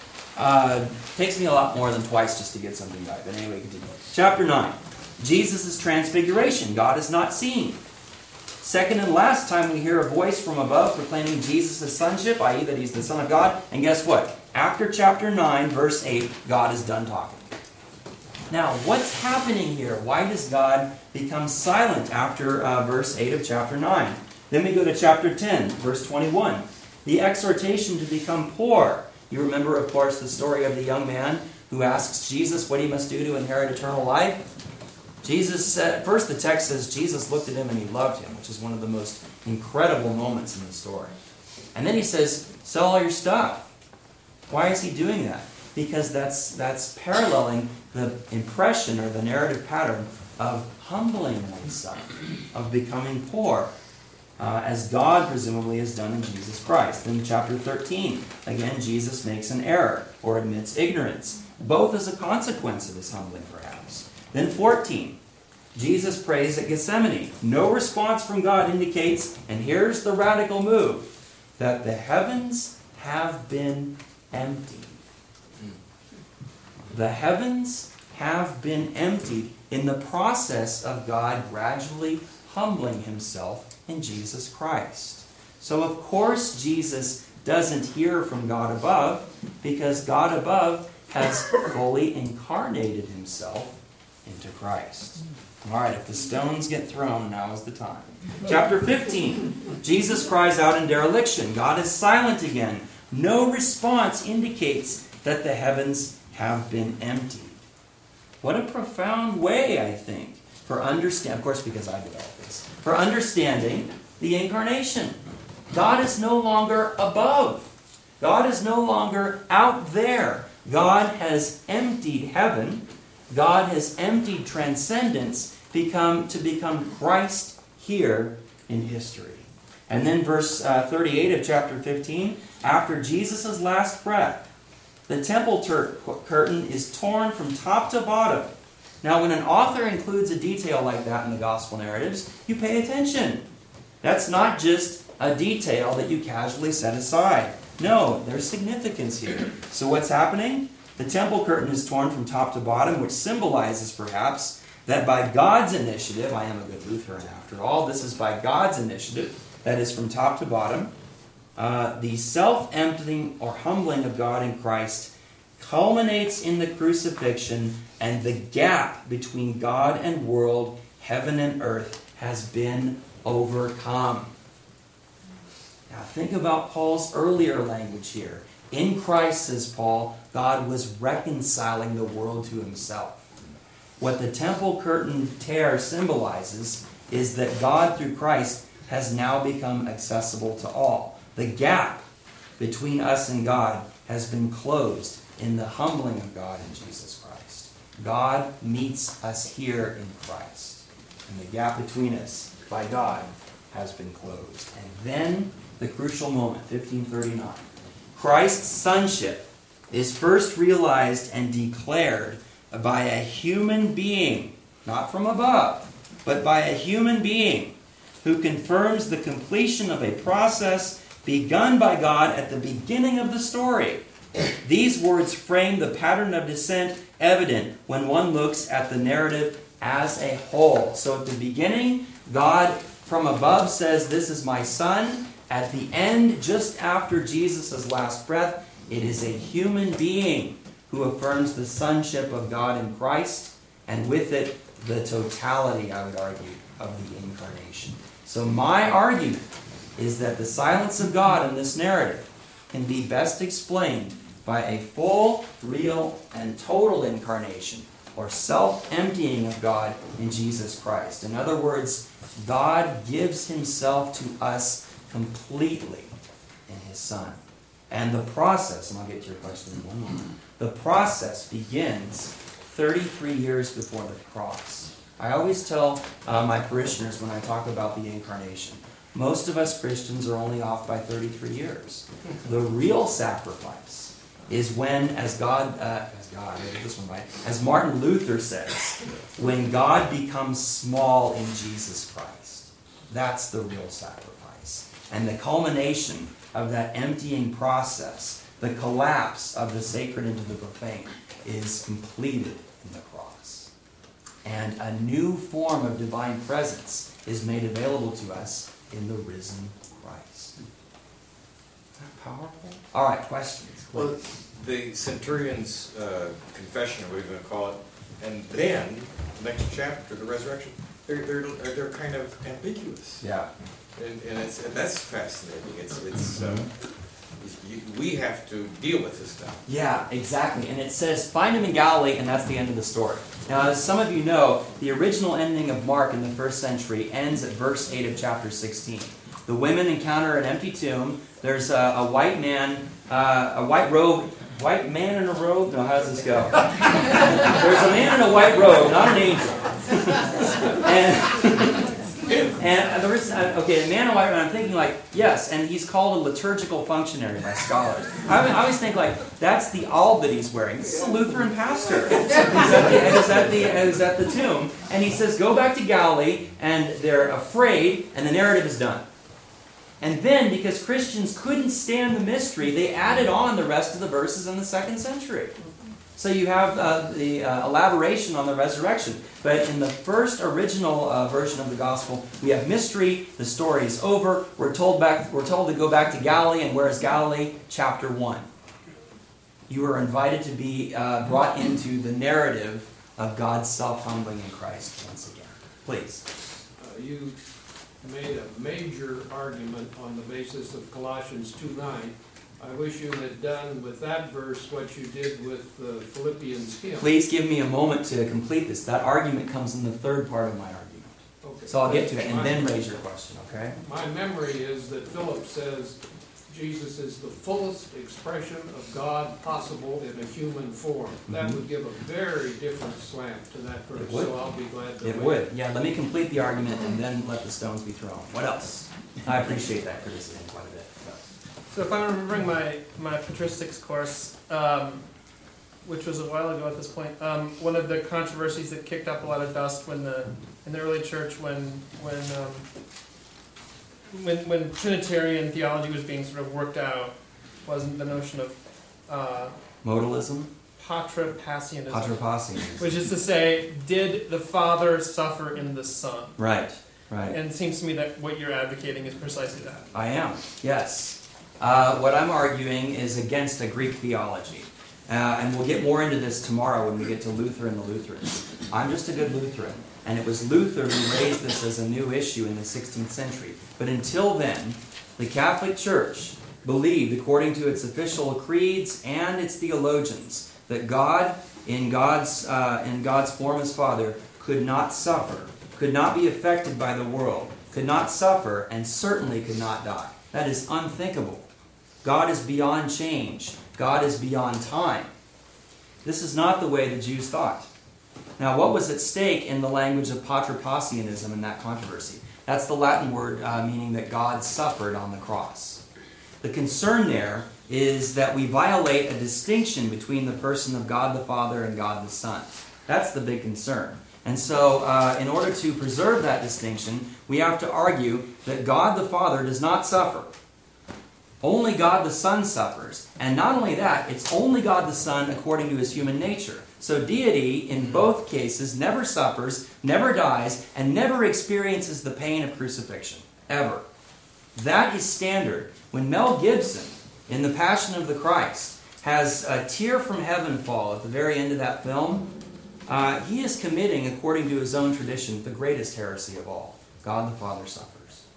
Uh, takes me a lot more than twice just to get something right, but anyway, continue. Chapter nine. Jesus' transfiguration. God is not seen. Second and last time we hear a voice from above proclaiming Jesus' sonship, that is that he's the Son of God. And guess what? After chapter nine, verse eight, God is done talking. Now, what's happening here? Why does God become silent after uh, verse eight of chapter nine? Then we go to chapter ten, verse twenty-one. The exhortation to become poor. You remember, of course, the story of the young man who asks Jesus what he must do to inherit eternal life. Jesus said, first the text says Jesus looked at him and he loved him, which is one of the most incredible moments in the story. And then he says, sell all your stuff. Why is he doing that? Because that's that's paralleling the impression or the narrative pattern of humbling oneself, of becoming poor. uh, as God presumably has done in Jesus Christ. Then chapter thirteen, again, Jesus makes an error or admits ignorance, both as a consequence of his humbling, perhaps. Then fourteen, Jesus prays at Gethsemane. No response from God indicates, and here's the radical move, that the heavens have been emptied. The heavens have been emptied in the process of God gradually humbling himself in Jesus Christ. So of course Jesus doesn't hear from God above, because God above has fully incarnated himself into Christ. All right, if the stones get thrown, now is the time. Chapter fifteen, Jesus cries out in dereliction. God is silent again. No response indicates that the heavens have been emptied. What a profound way, I think, for understand. Of course, because I developed this. For understanding the incarnation. God is no longer above. God is no longer out there. God has emptied heaven. God has emptied transcendence become, to become Christ here in history. And then verse uh, thirty-eight of chapter fifteen, after Jesus' last breath, the temple tur- curtain is torn from top to bottom. Now, when an author includes a detail like that in the gospel narratives, you pay attention. That's not just a detail that you casually set aside. No, there's significance here. So what's happening? The temple curtain is torn from top to bottom, which symbolizes, perhaps, that by God's initiative, I am a good Lutheran after all, this is by God's initiative, that is from top to bottom, uh, the self-emptying or humbling of God in Christ culminates in the crucifixion, and the gap between God and world, heaven and earth, has been overcome. Now think about Paul's earlier language here. In Christ, says Paul, God was reconciling the world to himself. What the temple curtain tear symbolizes is that God, through Christ, has now become accessible to all. The gap between us and God has been closed in the humbling of God in Jesus Christ. God meets us here in Christ. And the gap between us by God has been closed. And then the crucial moment, fifteen thirty-nine. Christ's sonship is first realized and declared by a human being, not from above, but by a human being who confirms the completion of a process begun by God at the beginning of the story. These words frame the pattern of descent evident when one looks at the narrative as a whole. So at the beginning, God from above says, "This is my son." At the end, just after Jesus' last breath, it is a human being who affirms the sonship of God in Christ, and with it, the totality, I would argue, of the incarnation. So my argument is that the silence of God in this narrative can be best explained by a full, real, and total incarnation, or self-emptying of God in Jesus Christ. In other words, God gives himself to us completely in his Son. And the process, and I'll get to your question in one moment, the process begins thirty-three years before the cross. I always tell uh, my parishioners when I talk about the incarnation, most of us Christians are only off by thirty-three years. The real sacrifice is when, as God, uh, as God, I get this one right, as Martin Luther says, when God becomes small in Jesus Christ. That's the real sacrifice. And the culmination of that emptying process, the collapse of the sacred into the profane, is completed in the cross. And a new form of divine presence is made available to us in the risen Christ. Is that powerful? All right, questions? Well, the centurion's uh, confession, or whatever you're going to call it, and then the next chapter, the resurrection, they're they're they're kind of ambiguous. Yeah. And, and it's and that's fascinating. It's it's uh, you, we have to deal with this stuff. Yeah, exactly. And it says, find him in Galilee, and that's the end of the story. Now, as some of you know, the original ending of Mark in the first century ends at verse eight of chapter sixteen. The women encounter an empty tomb. There's a, a white man, uh, a white robe, white man in a robe? No, how does this go? There's a man in a white robe, not an angel. And And the reason, okay, a man in white, and I'm thinking like, yes, and he's called a liturgical functionary by scholars. I, I always think like, that's the alb that he's wearing. This is a Lutheran pastor. He's at, the, he's, at the, he's at the tomb, and he says, go back to Galilee, and they're afraid, and the narrative is done. And then, because Christians couldn't stand the mystery, they added on the rest of the verses in the second century. So you have uh, the uh, elaboration on the resurrection. But in the first original uh, version of the gospel, we have mystery, the story is over, we're told back, we're told to go back to Galilee, and where is Galilee? Chapter one. You are invited to be uh, brought into the narrative of God's self-humbling in Christ once again. Please. Uh, you made a major argument on the basis of Colossians two nine. I wish you had done with that verse what you did with the Philippians hymn. Please give me a moment to complete this. That argument comes in the third part of my argument. Okay. So I'll get to it and my, then raise your question, okay? My memory is that Philip says Jesus is the fullest expression of God possible in a human form. Mm-hmm. That would give a very different slant to that verse, so I'll be glad to It wait. would. Yeah, let me complete the argument and then let the stones be thrown. What else? I appreciate that criticism quite a bit. So if I'm remembering my, my patristics course, um, which was a while ago at this point, um, one of the controversies that kicked up a lot of dust when the in the early church when when um, when when Trinitarian theology was being sort of worked out wasn't the notion of uh, Modalism? patripassianism, Patripassianism. which is to say, did the Father suffer in the Son? Right, right. And it seems to me that what you're advocating is precisely that. I am, yes. Uh, what I'm arguing is against a Greek theology. Uh, and we'll get more into this tomorrow when we get to Luther and the Lutherans. I'm just a good Lutheran. And it was Luther who raised this as a new issue in the sixteenth century. But until then, the Catholic Church believed, according to its official creeds and its theologians, that God, in God's, uh, in God's form as Father, could not suffer, could not be affected by the world, could not suffer, and certainly could not die. That is unthinkable. God is beyond change. God is beyond time. This is not the way the Jews thought. Now, what was at stake in the language of patripassianism in that controversy? That's the Latin word uh, meaning that God suffered on the cross. The concern there is that we violate a distinction between the person of God the Father and God the Son. That's the big concern. And so, uh, in order to preserve that distinction, we have to argue that God the Father does not suffer. Only God the Son suffers. And not only that, it's only God the Son according to his human nature. So deity, in both cases, never suffers, never dies, and never experiences the pain of crucifixion. Ever. That is standard. When Mel Gibson, in The Passion of the Christ, has a tear from heaven fall at the very end of that film, uh, he is committing, according to his own tradition, the greatest heresy of all. God the Father suffers.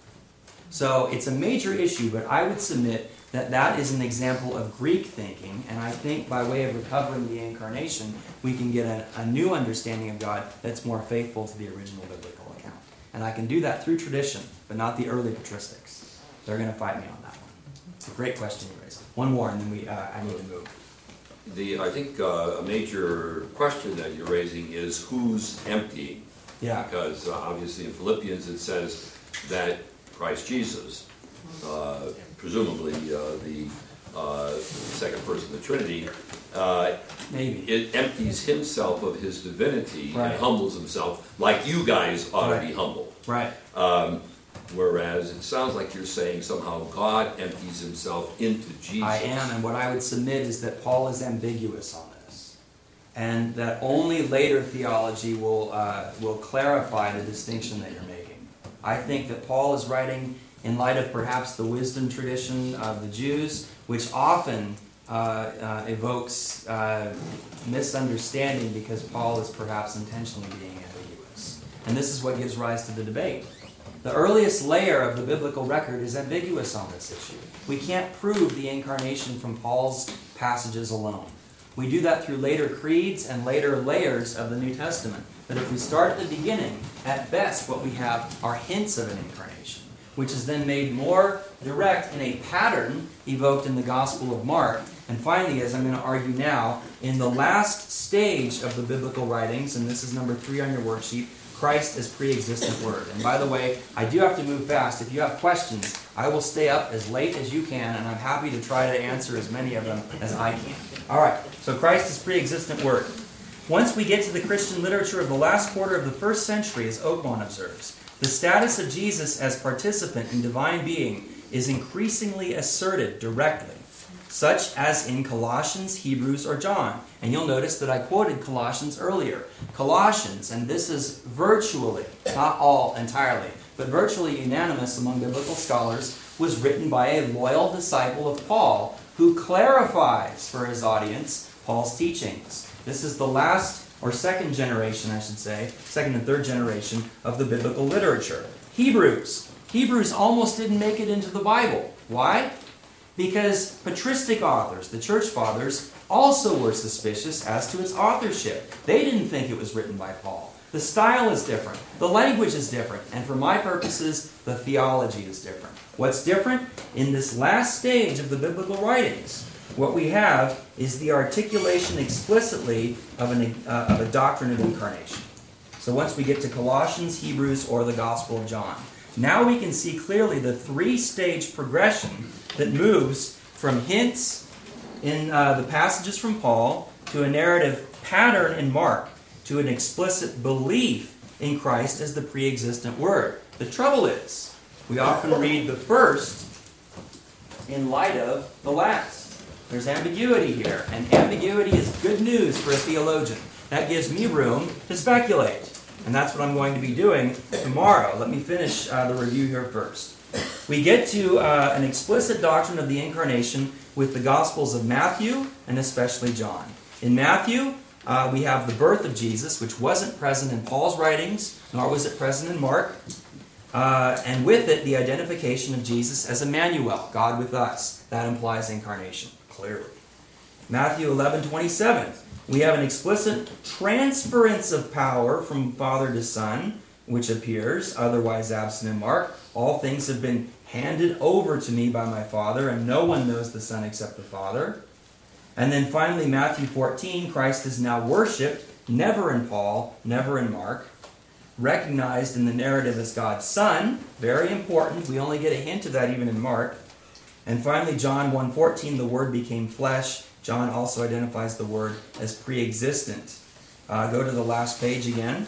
So it's a major issue, but I would submit that that is an example of Greek thinking, and I think by way of recovering the Incarnation, we can get a, a new understanding of God that's more faithful to the original biblical account. And I can do that through tradition, but not the early patristics. They're going to fight me on that one. It's a great question you raised. One more, and then we uh, I need to move. The I think uh, a major question that you're raising is who's emptying. Yeah. Because uh, obviously in Philippians it says that Christ Jesus, uh, presumably uh, the uh, second person of the Trinity, uh, Maybe. it empties himself of his divinity Right. and humbles himself like you guys ought Right. to be humble. Right. Um, whereas it sounds like you're saying somehow God empties himself into Jesus. I am, and what I would submit is that Paul is ambiguous on this, and that only later theology will uh, will clarify the distinction that you're making. I think that Paul is writing in light of perhaps the wisdom tradition of the Jews, which often uh, uh, evokes uh, misunderstanding because Paul is perhaps intentionally being ambiguous. And this is what gives rise to the debate. The earliest layer of the biblical record is ambiguous on this issue. We can't prove the Incarnation from Paul's passages alone. We do that through later creeds and later layers of the New Testament. But if we start at the beginning, at best what we have are hints of an incarnation, which is then made more direct in a pattern evoked in the Gospel of Mark. And finally, as I'm going to argue now, in the last stage of the biblical writings, and this is number three on your worksheet, Christ as pre-existent Word. And by the way, I do have to move fast. If you have questions, I will stay up as late as you can, and I'm happy to try to answer as many of them as I can. All right, so Christ is pre-existent Word. Once we get to the Christian literature of the last quarter of the first century, as Oakmont observes, the status of Jesus as participant in divine being is increasingly asserted directly, such as in Colossians, Hebrews, or John. And you'll notice that I quoted Colossians earlier. Colossians, and this is virtually, not all entirely, but virtually unanimous among biblical scholars, was written by a loyal disciple of Paul who clarifies for his audience Paul's teachings. This is the last, or second generation, I should say, second and third generation of the biblical literature. Hebrews. Hebrews almost didn't make it into the Bible. Why? Because patristic authors, the church fathers, also were suspicious as to its authorship. They didn't think it was written by Paul. The style is different. The language is different. And for my purposes, the theology is different. What's different? In this last stage of the biblical writings, what we have is the articulation explicitly of, an, uh, of a doctrine of incarnation. So once we get to Colossians, Hebrews, or the Gospel of John, now we can see clearly the three-stage progression that moves from hints in uh, the passages from Paul to a narrative pattern in Mark to an explicit belief in Christ as the pre-existent Word. The trouble is, we often read the first in light of the last. There's ambiguity here, and ambiguity is good news for a theologian. That gives me room to speculate, and that's what I'm going to be doing tomorrow. Let me finish uh, the review here first. We get to uh, an explicit doctrine of the Incarnation with the Gospels of Matthew and especially John. In Matthew, uh, we have the birth of Jesus, which wasn't present in Paul's writings, nor was it present in Mark. Uh, and with it, the identification of Jesus as Emmanuel, God with us. That implies incarnation, clearly. Matthew eleven twenty-seven, we have an explicit transference of power from Father to Son, which appears, otherwise absent in Mark. All things have been handed over to me by my Father, and no one knows the Son except the Father. And then finally, Matthew fourteen, Christ is now worshipped, never in Paul, never in Mark. Recognized in the narrative as God's Son, very important. We only get a hint of that even in Mark. And finally, John one fourteen, the Word became flesh. John also identifies the Word as pre-existent. Uh, go to the last page again.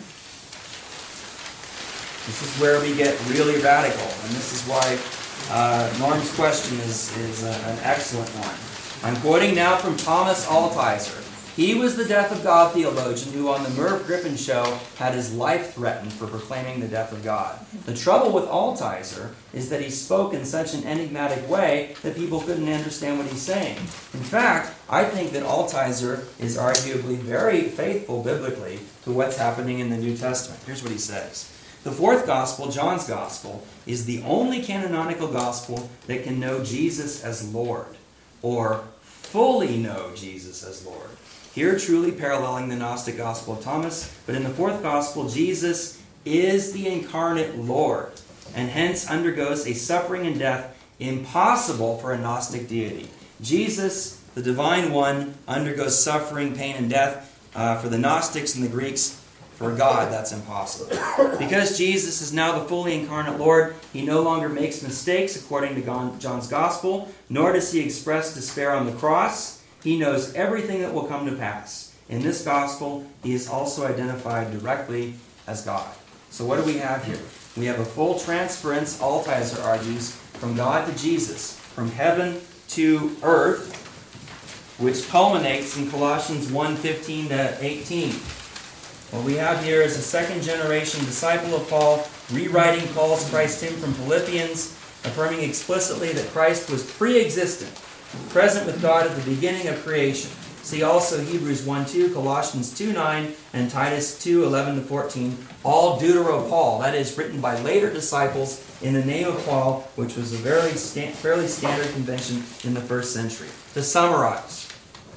This is where we get really radical, and this is why uh, Norm's question is, is a, an excellent one. I'm quoting now from Thomas Altizer. He was the death of God theologian who on the Merv Griffin show had his life threatened for proclaiming the death of God. The trouble with Altizer is that he spoke in such an enigmatic way that people couldn't understand what he's saying. In fact, I think that Altizer is arguably very faithful biblically to what's happening in the New Testament. Here's what he says. The fourth gospel, John's gospel, is the only canonical gospel that can know Jesus as Lord, or fully know Jesus as Lord. Here truly paralleling the Gnostic gospel of Thomas, but in the fourth gospel, Jesus is the incarnate Lord, and hence undergoes a suffering and death impossible for a Gnostic deity. Jesus, the divine one, undergoes suffering, pain, and death. Uh, for the Gnostics and the Greeks, for God, that's impossible. Because Jesus is now the fully incarnate Lord, he no longer makes mistakes according to John's gospel, nor does he express despair on the cross. He knows everything that will come to pass. In this gospel, he is also identified directly as God. So what do we have here? We have a full transference, Altizer argues, from God to Jesus, from heaven to earth, which culminates in Colossians one fifteen to eighteen. What we have here is a second generation disciple of Paul, rewriting Paul's Christ hymn from Philippians, affirming explicitly that Christ was pre-existent, present with God at the beginning of creation. See also Hebrews one two, Colossians two nine, and Titus two eleven to fourteen, all Deutero-Paul, that is, written by later disciples in the name of Paul, which was a very sta- fairly standard convention in the first century. To summarize,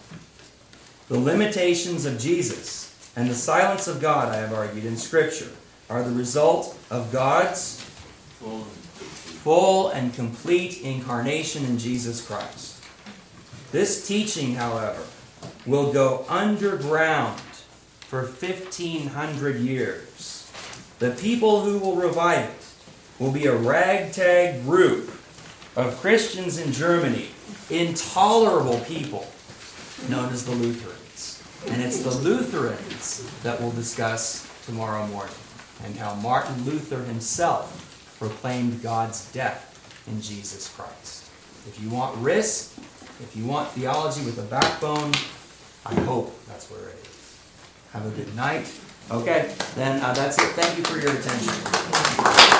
the limitations of Jesus and the silence of God, I have argued, in Scripture, are the result of God's full and complete incarnation in Jesus Christ. This teaching, however, will go underground for fifteen hundred years The people who will revive it will be a ragtag group of Christians in Germany, intolerable people, known as the Lutherans. And it's the Lutherans that we'll discuss tomorrow morning, and how Martin Luther himself proclaimed God's death in Jesus Christ. If you want risk, if you want theology with a backbone, I hope that's where it is. Have a good night. Okay, then uh, that's it. Thank you for your attention.